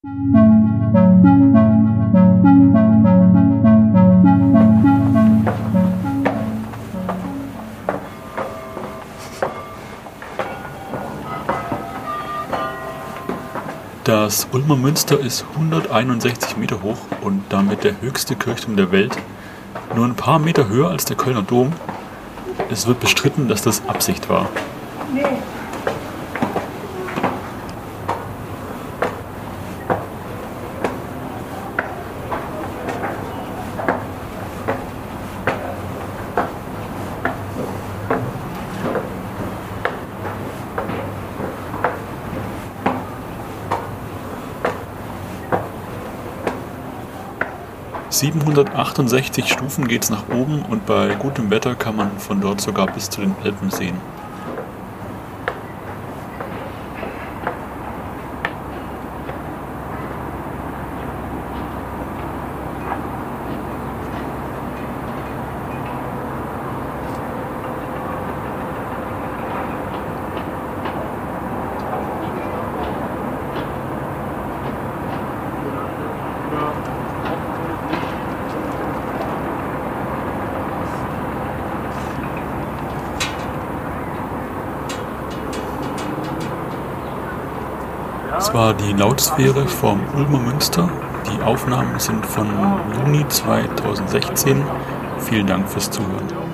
Das Ulmer Münster ist 161 Meter hoch und damit der höchste Kirchturm der Welt, nur ein paar Meter höher als der Kölner Dom. Es wird bestritten, dass das Absicht war. Nee. 768 Stufen geht's nach oben und bei gutem Wetter kann man von dort sogar bis zu den Alpen sehen. Das war die Lautsphäre vom Ulmer Münster. Die Aufnahmen sind von Juni 2016. Vielen Dank fürs Zuhören.